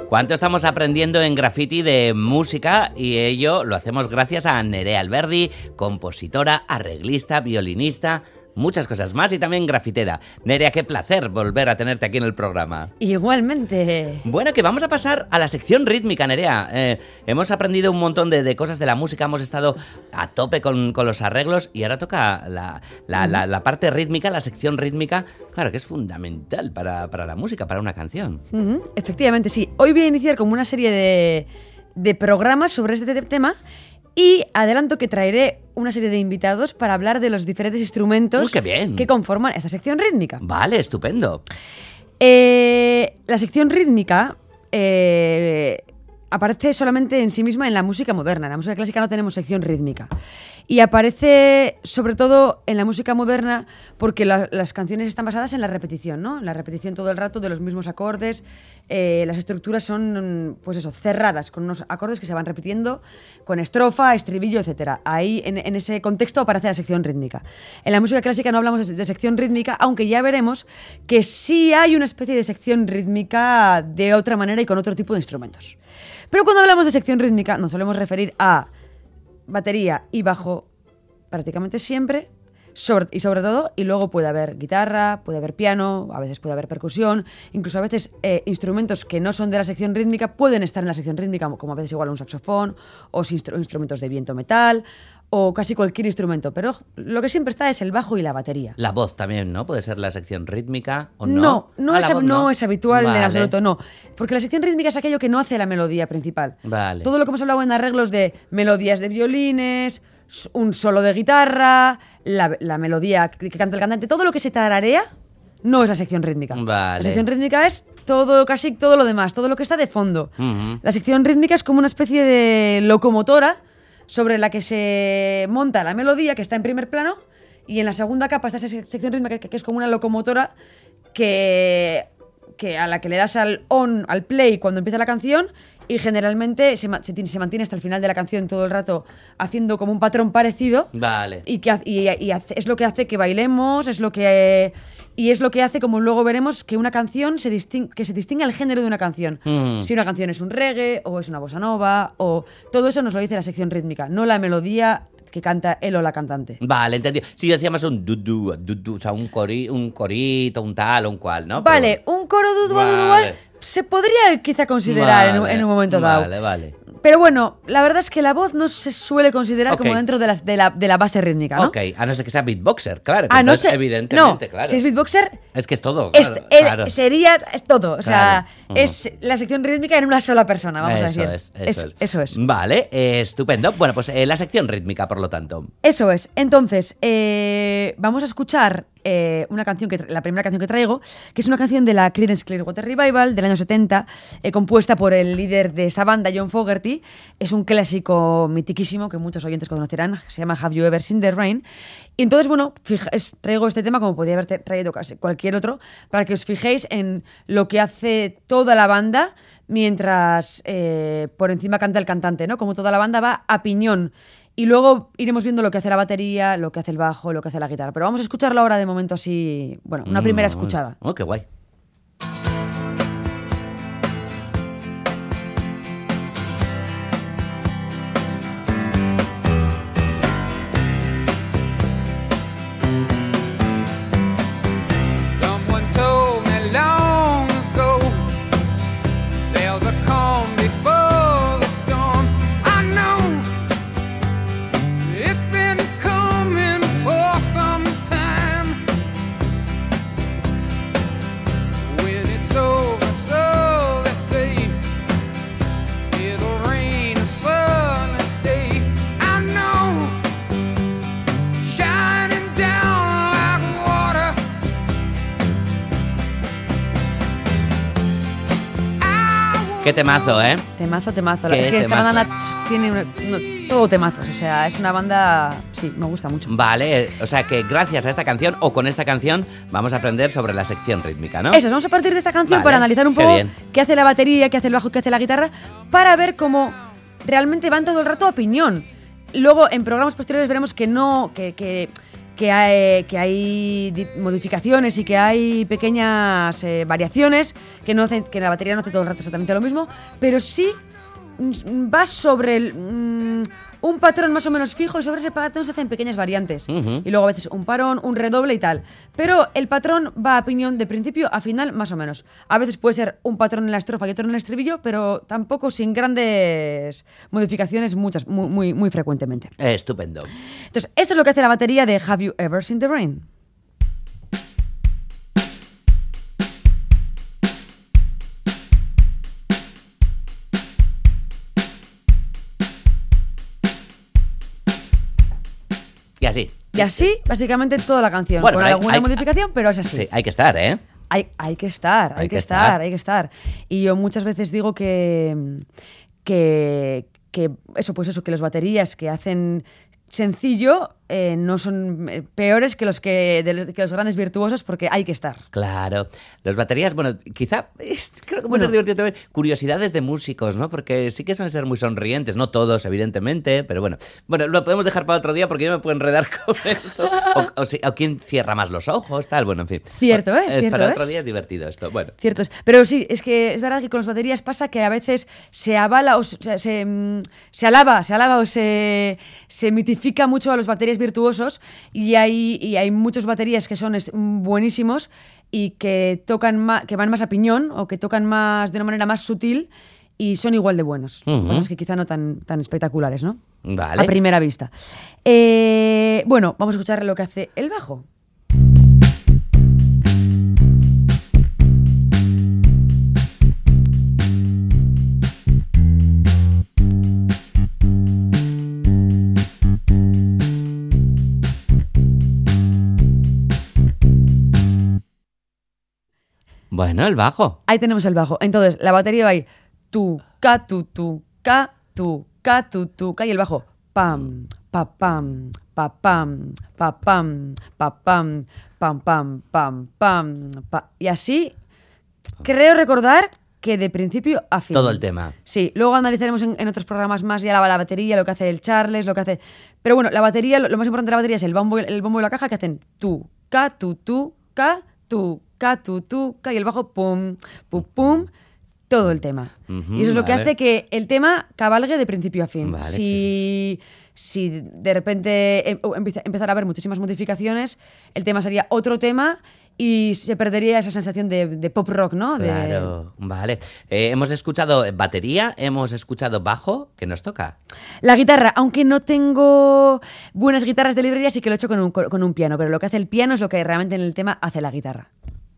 ¿Cuánto estamos aprendiendo en Graffiti de música? Y ello lo hacemos gracias a Nerea Alberdi, compositora, arreglista, violinista, muchas cosas más y también grafitera. Nerea, qué placer volver a tenerte aquí en el programa. Igualmente. Bueno, que vamos a pasar a la sección rítmica, Nerea. Hemos aprendido un montón de cosas de la música, hemos estado a tope con los arreglos y ahora toca la parte rítmica, la sección rítmica, claro que es fundamental para la música, para una canción. Efectivamente, sí. Hoy voy a iniciar como una serie de programas sobre este tema. Y adelanto que traeré una serie de invitados para hablar de los diferentes instrumentos que conforman esta sección rítmica. Vale, estupendo. La sección rítmica aparece solamente en sí misma en la música moderna. En la música clásica no tenemos sección rítmica. Y aparece sobre todo en la música moderna porque las canciones están basadas en la repetición, ¿no? En la repetición todo el rato de los mismos acordes. Las estructuras son, pues eso, cerradas, con unos acordes que se van repitiendo, con estrofa, estribillo, etc. Ahí, en ese contexto, aparece la sección rítmica. En la música clásica no hablamos de sección rítmica, aunque ya veremos que sí hay una especie de sección rítmica de otra manera y con otro tipo de instrumentos. Pero cuando hablamos de sección rítmica nos solemos referir a batería y bajo prácticamente siempre, sobre todo, y luego puede haber guitarra, puede haber piano, a veces puede haber percusión, incluso a veces instrumentos que no son de la sección rítmica pueden estar en la sección rítmica, como a veces igual un saxofón o instrumentos de viento metal o casi cualquier instrumento, pero lo que siempre está es el bajo y la batería. La voz también, ¿no? ¿Puede ser la sección rítmica o no? No es habitual en absoluto, no. Porque la sección rítmica es aquello que no hace la melodía principal. Vale. Todo lo que hemos hablado en arreglos de melodías de violines, un solo de guitarra, la melodía que canta el cantante, todo lo que se tararea no es la sección rítmica. Vale. La sección rítmica es casi todo lo demás, todo lo que está de fondo. Uh-huh. La sección rítmica es como una especie de locomotora sobre la que se monta la melodía, que está en primer plano, y en la segunda capa está esa sección rítmica que es como una locomotora que a la que le das al play cuando empieza la canción, y generalmente se mantiene hasta el final de la canción todo el rato haciendo como un patrón parecido. Vale. Y es lo que hace que bailemos, es lo que hace, como luego veremos, que una canción que se distinga el género de una canción. Si una canción es un reggae o es una bossa nova, o todo eso nos lo dice la sección rítmica, no la melodía que canta él o la cantante. Vale, entendido. Si yo decía más un du-du, o sea, un corito, un tal o un cual, ¿no? Vale, un coro du-du se podría quizá considerar en un momento dado. Vale. Pero bueno, la verdad es que la voz no se suele considerar como dentro de la base rítmica, ¿no? Ok, a no ser que sea beatboxer, claro. Evidentemente, no, claro. Si es beatboxer... Es que es todo, claro. Es todo, o sea, claro. Es la sección rítmica en una sola persona, vamos a decir. Eso es. Vale, estupendo. Bueno, pues la sección rítmica, por lo tanto. Eso es. Entonces, vamos a escuchar la primera canción que traigo, que es una canción de la Creedence Clearwater Revival del año 70, compuesta por el líder de esta banda, John Fogerty. Es un clásico mitiquísimo que muchos oyentes conocerán, se llama Have You Ever Seen the Rain? Y entonces, bueno, traigo este tema, como podría haber traído casi cualquier otro, para que os fijéis en lo que hace toda la banda mientras por encima canta el cantante, ¿no? Como toda la banda va a piñón. Y luego iremos viendo lo que hace la batería, lo que hace el bajo, lo que hace la guitarra. Pero vamos a escucharlo ahora de momento así, bueno, una primera escuchada. Oh, qué guay. Qué temazo, ¿eh? Temazo. Es que esta banda tiene todo temazos, o sea, es una banda, sí, me gusta mucho. Vale, o sea que gracias a esta canción o con esta canción vamos a aprender sobre la sección rítmica, ¿no? Eso, vamos a partir de esta canción para analizar un poco qué hace la batería, qué hace el bajo, qué hace la guitarra, para ver cómo realmente van todo el rato a piñón. Luego, en programas posteriores veremos que que hay modificaciones y que hay pequeñas variaciones que la batería no hace todo el rato exactamente lo mismo, pero sí va sobre un patrón más o menos fijo y sobre ese patrón se hacen pequeñas variantes. Y luego a veces un parón, un redoble y tal. Pero el patrón va a piñón de principio a final más o menos. A veces puede ser un patrón en la estrofa y otro en el estribillo, pero tampoco sin grandes modificaciones, muy frecuentemente. Estupendo. Entonces, esto es lo que hace la batería de Have You Ever Seen the Rain? Y así, básicamente, toda la canción. Bueno, con alguna modificación, pero es así. Sí, hay que estar, ¿eh? Hay que estar. Y yo muchas veces digo que los baterías que hacen sencillo no son peores que los grandes virtuosos, porque hay que estar. Claro. Los baterías, bueno, quizá creo que puede ser divertido también. Curiosidades de músicos, ¿no? Porque sí que suelen ser muy sonrientes, no todos, evidentemente, pero bueno. Bueno, lo podemos dejar para otro día porque yo me puedo enredar con esto. O quién cierra más los ojos, tal, bueno, en fin. Cierto es. Para otro día es divertido esto, bueno. Cierto es. Pero sí, es que es verdad que con las baterías pasa que a veces se avala o se alaba o se mitifica mucho a los baterías virtuosos y hay muchos baterías que son buenísimos y que van más a piñón o que tocan más de una manera más sutil y son igual de buenos. Es que quizá no tan espectaculares, ¿no? Vale. A primera vista. Bueno, vamos a escuchar lo que hace el bajo. Bueno, el bajo. Ahí tenemos el bajo. Entonces, la batería va ahí. Tu, ca, tu, ca, tu, ca, tu, ca. Y el bajo. Pam, pa, pam, pa, pam, pa, pam, pa, pam, pam, pam, pam, pam, pa. Y así, creo recordar que de principio a fin. Todo el tema. Sí, luego analizaremos en otros programas más ya la batería, lo que hace el Charles, lo que hace... Pero bueno, la batería, lo más importante de la batería es el bombo y la caja que hacen tu, ca, tu, ca, tu, ca, tu, ca, y el bajo pum, pum, pum, todo el tema. Y eso es lo que hace que el tema cabalgue de principio a fin. Vale, si de repente empezara a haber muchísimas modificaciones, el tema sería otro tema y se perdería esa sensación de pop rock, ¿no? Claro, vale. Hemos escuchado batería, hemos escuchado bajo, ¿qué nos toca? La guitarra, aunque no tengo buenas guitarras de librería, sí que lo he hecho con un piano, pero lo que hace el piano es lo que realmente en el tema hace la guitarra.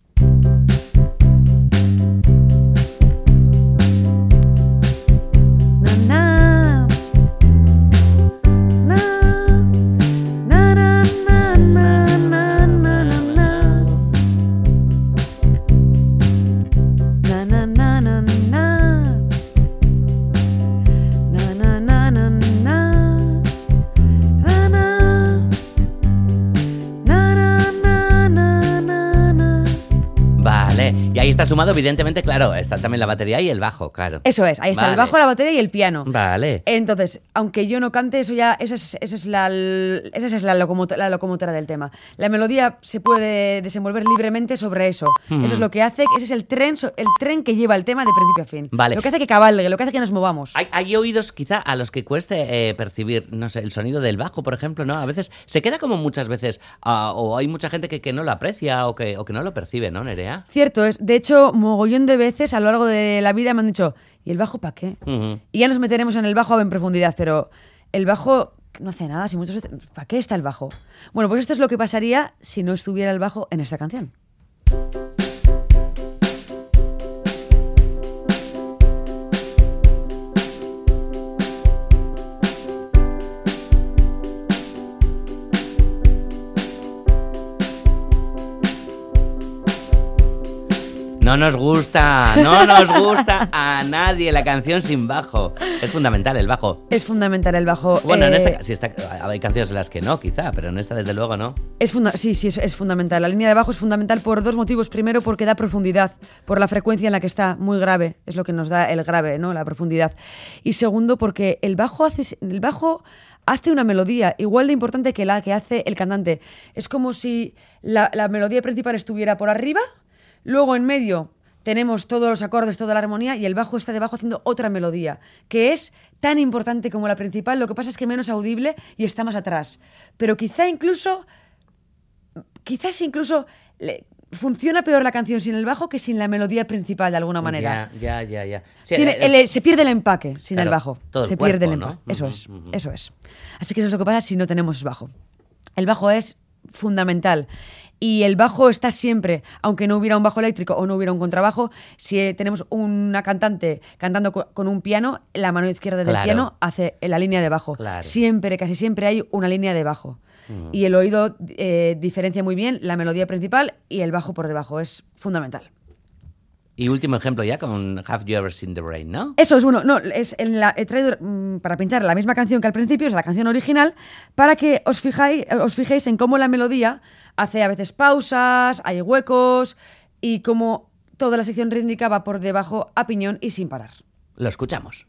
Y ahí está sumado, evidentemente, claro, está también la batería y el bajo, claro. Eso es, ahí está el bajo, la batería y el piano. Vale. Entonces, aunque yo no cante, esa es la locomotora del tema. La melodía se puede desenvolver libremente sobre eso. Eso es lo que hace, ese es el tren que lleva el tema de principio a fin. Vale. Lo que hace que cabalgue, lo que hace que nos movamos. Hay oídos quizá a los que cueste percibir, no sé, el sonido del bajo, por ejemplo, ¿no? A veces se queda como muchas veces, o hay mucha gente que no lo aprecia o que no lo percibe, ¿no, Nerea? Cierto es. De hecho, mogollón de veces a lo largo de la vida me han dicho, ¿y el bajo para qué? Y ya nos meteremos en el bajo en profundidad, pero el bajo no hace nada. Si muchas veces, ¿para qué está el bajo? Bueno, pues esto es lo que pasaría si no estuviera el bajo en esta canción. No nos gusta a nadie la canción sin bajo. Es fundamental el bajo. Es fundamental el bajo. Bueno, en esta, hay canciones en las que no, quizá, pero en esta desde luego no. Sí, es fundamental. La línea de bajo es fundamental por dos motivos. Primero, porque da profundidad, por la frecuencia en la que está, muy grave. Es lo que nos da el grave, ¿no? La profundidad. Y segundo, porque el bajo hace una melodía igual de importante que la que hace el cantante. Es como si la melodía principal estuviera por arriba, luego en medio tenemos todos los acordes, toda la armonía, y el bajo está debajo haciendo otra melodía, que es tan importante como la principal, lo que pasa es que menos audible y está más atrás. Pero quizás incluso funciona peor la canción sin el bajo que sin la melodía principal, de alguna manera. Ya. Sí, se pierde el empaque sin claro, el bajo. todo el se cuerpo, pierde el ¿no? empaque. Eso es. Así que eso es lo que pasa si no tenemos bajo. El bajo es fundamental. Y el bajo está siempre, aunque no hubiera un bajo eléctrico o no hubiera un contrabajo, si tenemos una cantante cantando con un piano, la mano izquierda del piano hace la línea de bajo. Claro. Siempre, casi siempre hay una línea de bajo. Y el oído diferencia muy bien la melodía principal y el bajo por debajo. Es fundamental. Y último ejemplo ya con Have You Ever Seen the Rain, ¿no? Eso es bueno. No, he traído para pinchar la misma canción que al principio, es la canción original, para que os fijéis en cómo la melodía hace a veces pausas, hay huecos y cómo toda la sección rítmica va por debajo a piñón y sin parar. Lo escuchamos.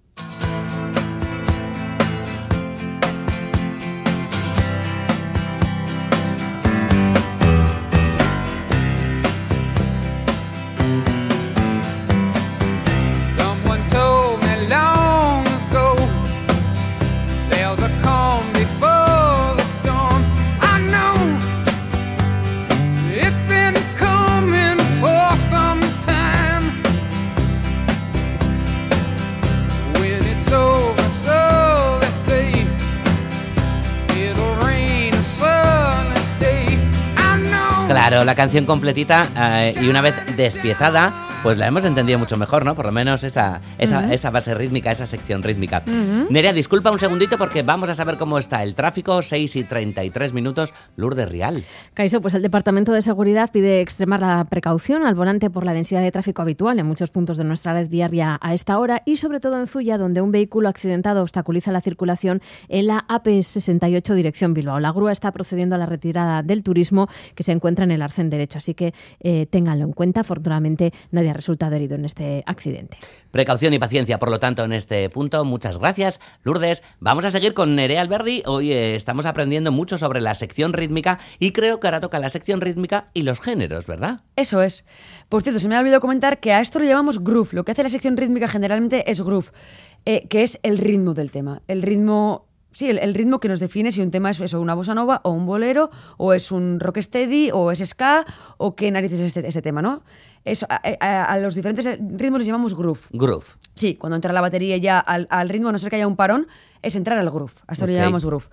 Claro, la canción completita y una vez despiezada, pues la hemos entendido mucho mejor, ¿no? Por lo menos esa base rítmica, esa sección rítmica. Nerea, disculpa un segundito porque vamos a saber cómo está el tráfico, 6:33, Lourdes Rial. Kaixo, pues el Departamento de Seguridad pide extremar la precaución al volante por la densidad de tráfico habitual en muchos puntos de nuestra red viaria a esta hora y sobre todo en Zuya, donde un vehículo accidentado obstaculiza la circulación en la AP68 dirección Bilbao. La grúa está procediendo a la retirada del turismo que se encuentra en el arcén derecho, así que ténganlo en cuenta. Afortunadamente nadie ha resultado herido en este accidente. Precaución y paciencia, por lo tanto, en este punto. Muchas gracias, Lourdes. Vamos a seguir con Nerea Alberdi. Hoy estamos aprendiendo mucho sobre la sección rítmica y creo que ahora toca la sección rítmica y los géneros, ¿verdad? Eso es. Por cierto, se me ha olvidado comentar que a esto lo llamamos groove. Lo que hace la sección rítmica generalmente es groove, que es el ritmo del tema. El ritmo... Sí, el ritmo que nos define si un tema es eso, una bossa nova o un bolero, o es un rocksteady, o es ska, o qué narices es este tema, ¿no? Eso, a los diferentes ritmos les llamamos groove. Groove. Sí, cuando entra la batería ya al ritmo, a no ser que haya un parón, es entrar al groove. A esto le llamamos groove.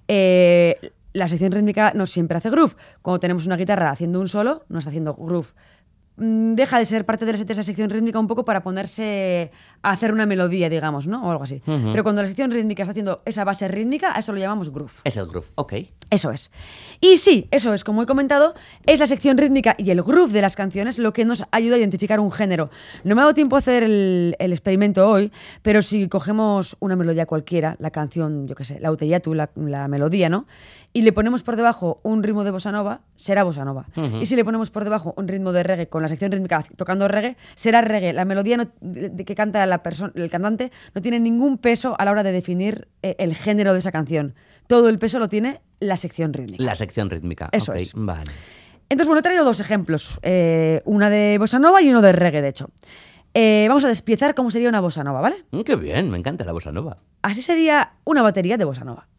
La sección rítmica no siempre hace groove. Cuando tenemos una guitarra haciendo un solo, no está haciendo groove. Deja de ser parte de esa sección rítmica un poco para ponerse a hacer una melodía, digamos, ¿no? O algo así. Pero cuando la sección rítmica está haciendo esa base rítmica, a eso lo llamamos groove. Es el groove, ok. Eso es. Y sí, eso es, como he comentado, es la sección rítmica y el groove de las canciones lo que nos ayuda a identificar un género. No me ha dado tiempo a hacer el experimento hoy, pero si cogemos una melodía cualquiera, la canción, yo qué sé, la Uteyatu, la melodía, ¿no? Y le ponemos por debajo un ritmo de bossa nova, será bossa nova. Y si le ponemos por debajo un ritmo de reggae con la sección rítmica tocando reggae, será reggae. La melodía que canta el cantante no tiene ningún peso a la hora de definir el género de esa canción. Todo el peso lo tiene la sección rítmica. La sección rítmica. Eso okay, es. Vale. Entonces, bueno, he traído dos ejemplos. Una de bossa nova y uno de reggae, de hecho. Vamos a despiezar cómo sería una bossa nova, ¿vale? Qué bien, me encanta la bossa nova. Así sería una batería de bossa nova.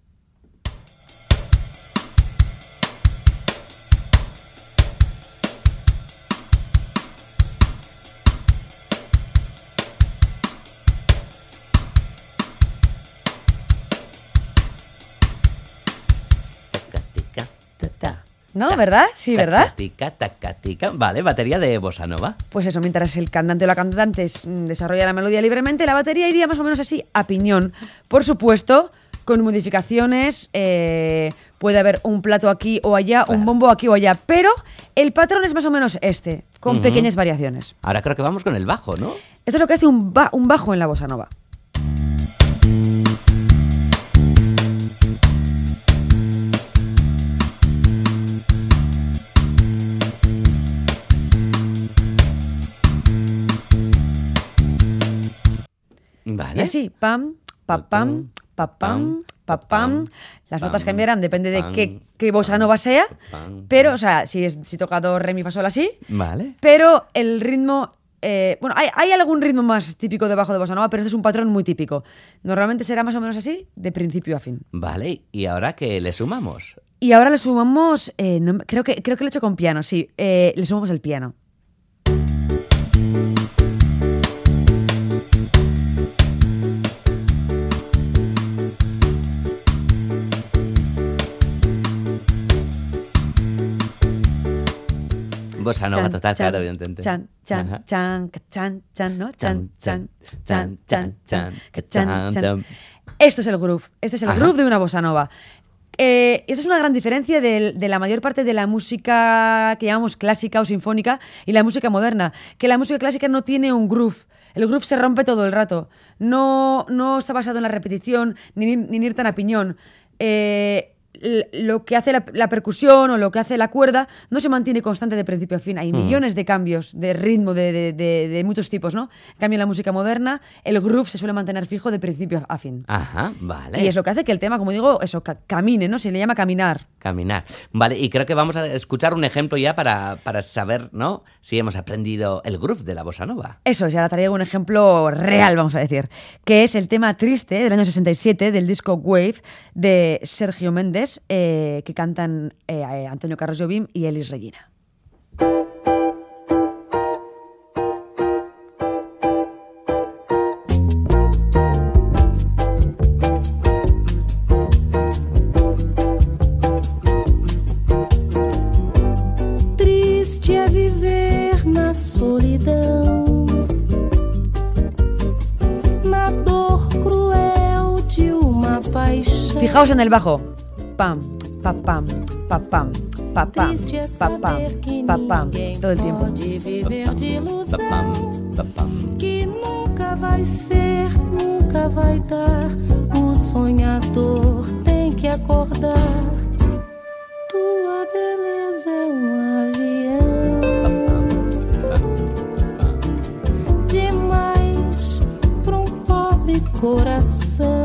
¿No? ¿Verdad? Sí, ¿verdad? Tacatica, tacatica. Vale, batería de bossa nova. Pues eso, mientras el cantante o la cantante desarrolla la melodía libremente, la batería iría más o menos así, a piñón. Por supuesto, con modificaciones, puede haber un plato aquí o allá, claro, un bombo aquí o allá, pero el patrón es más o menos este, con pequeñas variaciones. Ahora creo que vamos con el bajo, ¿no? Esto es lo que hace un bajo en la bossa nova. Vale. Y así, pam, pa, pam, pa, pam, pa, pam. Las notas cambiarán, depende de pam, qué bossa nova sea, pam, pero, o sea, si toca do, re, mi, fa, sol, así, Vale. pero el ritmo... bueno, hay algún ritmo más típico debajo de bossa nova, pero este es un patrón muy típico. Normalmente será más o menos así, de principio a fin. Vale, ¿y ahora qué le sumamos? Y ahora le sumamos, creo que lo he hecho con piano, sí, le sumamos el piano. Bossa nova total, claro, evidentemente. Chan, chan, Ajá. chan, chan, chan, ¿no? Chan, Chan, chan, chan, chan, chan, chan, chan, chan. chan. Esto es el groove. Este es el Ajá. groove de una bossa nova. Eso es una gran diferencia de la mayor parte de la música que llamamos clásica o sinfónica y la música moderna, que la música clásica no tiene un groove. El groove se rompe todo el rato. No está basado en la repetición ni en ir tan a piñón. Lo que hace la percusión o lo que hace la cuerda no se mantiene constante de principio a fin. Hay millones de cambios de ritmo de muchos tipos, ¿no? En cambio, en la música moderna, el groove se suele mantener fijo de principio a fin. Ajá, vale. Y es lo que hace que el tema, como digo, eso, camine, ¿no? Se le llama caminar. Caminar. Vale, y creo que vamos a escuchar un ejemplo ya para saber, ¿no? Si hemos aprendido el groove de la bossa nova. Eso es, y ahora traigo un ejemplo real, vamos a decir, que es el tema Triste del año 67 del disco Wave de Sergio Méndez, que cantan Antonio Carlos Jobim y Elis Regina. Triste é viver na solidão, na dor cruel de uma paixão. Fijaos en el bajo. Pam, pa, pam, pa, pam, pa, pam, Triste é pa, pam, saber que pa, pam, ninguém todo el tiempo. pode viver de ilusão, Papam, papam. que nunca vai ser, nunca vai dar. O sonhador tem que acordar. Tua beleza é avião demais pra pobre coração.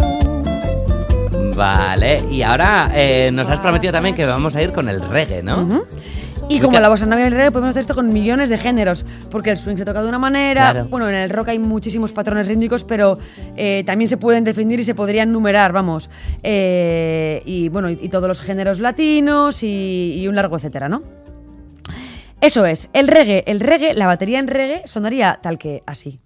Vale, y ahora nos has prometido también que vamos a ir con el reggae, ¿no? Ujú. Y como la bossa nova y el reggae podemos hacer esto con millones de géneros, porque el swing se toca de una manera, Claro. bueno, en el rock hay muchísimos patrones rítmicos, pero también se pueden definir y se podrían numerar, vamos, y bueno, y todos los géneros latinos y un largo etcétera, ¿no? Eso es, el reggae, la batería en reggae sonaría tal que así.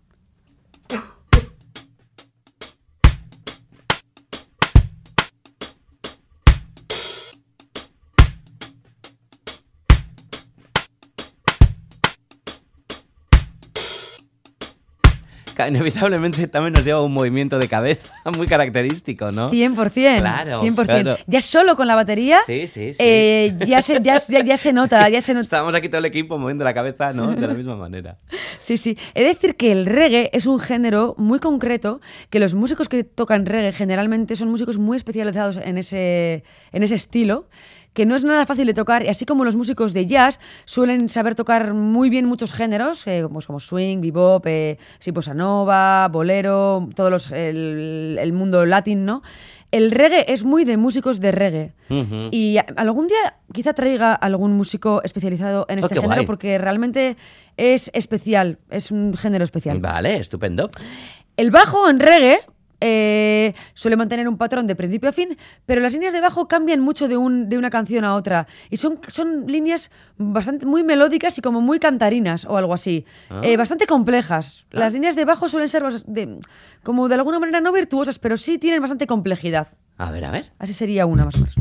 Inevitablemente también nos lleva un movimiento de cabeza muy característico, ¿no? 100%. Claro, 100%. claro. Ya solo con la batería, Sí, sí, sí. ya se nota. Estábamos aquí todo el equipo moviendo la cabeza, ¿no? De la misma manera. Sí, sí. He de decir que el reggae es un género muy concreto, que los músicos que tocan reggae generalmente son músicos muy especializados en ese estilo, que no es nada fácil de tocar, y así como los músicos de jazz suelen saber tocar muy bien muchos géneros, pues como swing, bebop, sí, bossa nova, bolero, el mundo latín, ¿no? El reggae es muy de músicos de reggae. Ujú. Y algún día quizá traiga algún músico especializado en este qué género, guay. porque realmente es especial, es un género especial. Vale, estupendo. El bajo en reggae suele mantener un patrón de principio a fin, pero las líneas de bajo cambian mucho de una canción a otra. Y son líneas muy melódicas y como muy cantarinas o algo así. Ah. Bastante complejas. Las líneas de bajo suelen ser como de alguna manera no virtuosas, pero sí tienen bastante complejidad. A ver. Así sería una más o menos.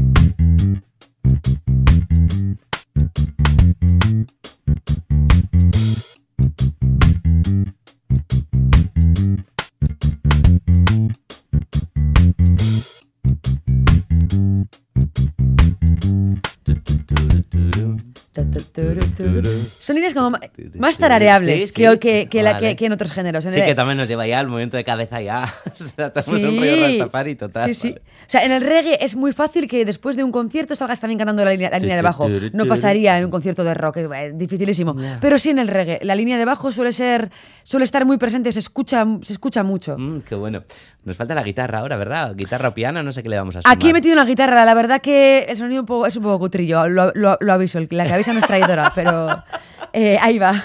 Son líneas como más tarareables Sí, que vale. en otros géneros. Sí, que también nos lleva ya al movimiento de cabeza ya. O sea, estamos en un rollo Rastafari total. Sí, sí. Vale. O sea, en el reggae es muy fácil que después de un concierto salgas también cantando la línea de bajo. No pasaría en un concierto de rock, es dificilísimo. Pero sí en el reggae. La línea de bajo suele estar muy presente, se escucha mucho. Qué bueno. Nos falta la guitarra ahora, ¿verdad? Guitarra o piano, no sé qué le vamos a sumar. Aquí he metido una guitarra, la verdad que el sonido es un poco cutrillo, lo aviso, la que avisa no es traidora, pero ahí va.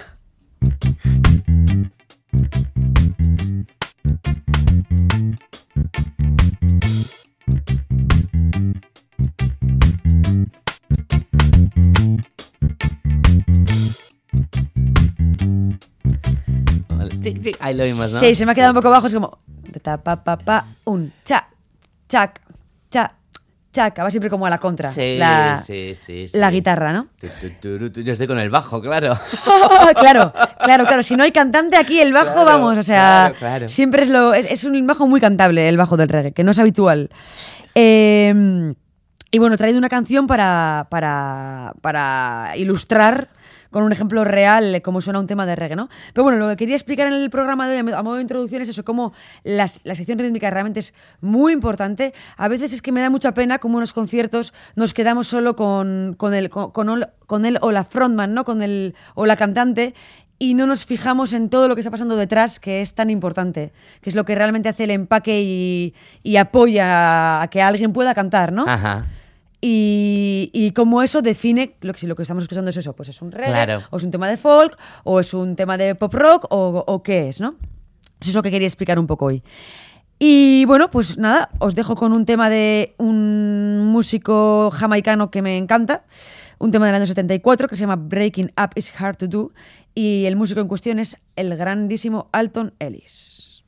Tic, ahí lo vimos, ¿no? Sí, se me ha quedado un poco bajo, es como ta pa pa pa un cha chac cha chac, va siempre como a la contra. Sí, la guitarra, ¿no? Yo estoy con el bajo, claro. Claro, si no hay cantante aquí el bajo, Claro, vamos, o sea, claro. siempre es un bajo muy cantable el bajo del reggae, que no es habitual. Y bueno, he traído una canción para ilustrar con un ejemplo real cómo suena un tema de reggae, ¿no? Pero bueno, lo que quería explicar en el programa de hoy, a modo de introducción, es eso, cómo la sección rítmica realmente es muy importante. A veces es que me da mucha pena cómo en los conciertos nos quedamos solo con él o la frontman, ¿no? Con el o la cantante, y no nos fijamos en todo lo que está pasando detrás, que es tan importante, que es lo que realmente hace el empaque y apoya a que alguien pueda cantar, ¿no? Ajá. Y como eso define si lo que estamos escuchando es eso, pues es un reggae, Claro. o es un tema de folk, o es un tema de pop rock, o qué es, ¿no? Eso es lo que quería explicar un poco hoy. Y bueno, pues nada, os dejo con un tema de un músico jamaicano que me encanta, un tema del año 74 que se llama Breaking Up is Hard to Do, y el músico en cuestión es el grandísimo Alton Ellis.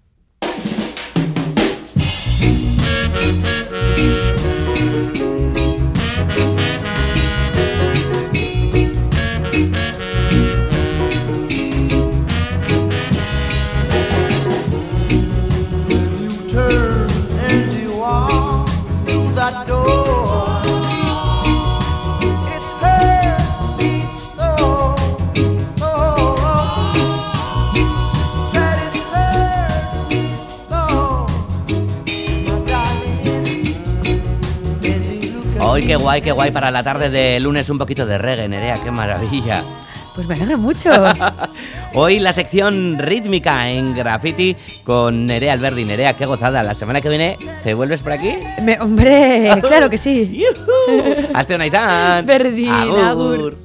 ¡Ay, qué guay para la tarde de lunes un poquito de reggae, Nerea! ¡Qué maravilla! Pues me alegra mucho. Hoy la sección rítmica en Graffiti con Nerea Alberdi. Nerea, qué gozada. La semana que viene, ¿te vuelves por aquí? Hombre, claro que sí. ¡Yujú! ¡Hazte una Isan! Berdin, ¡Agur! agur.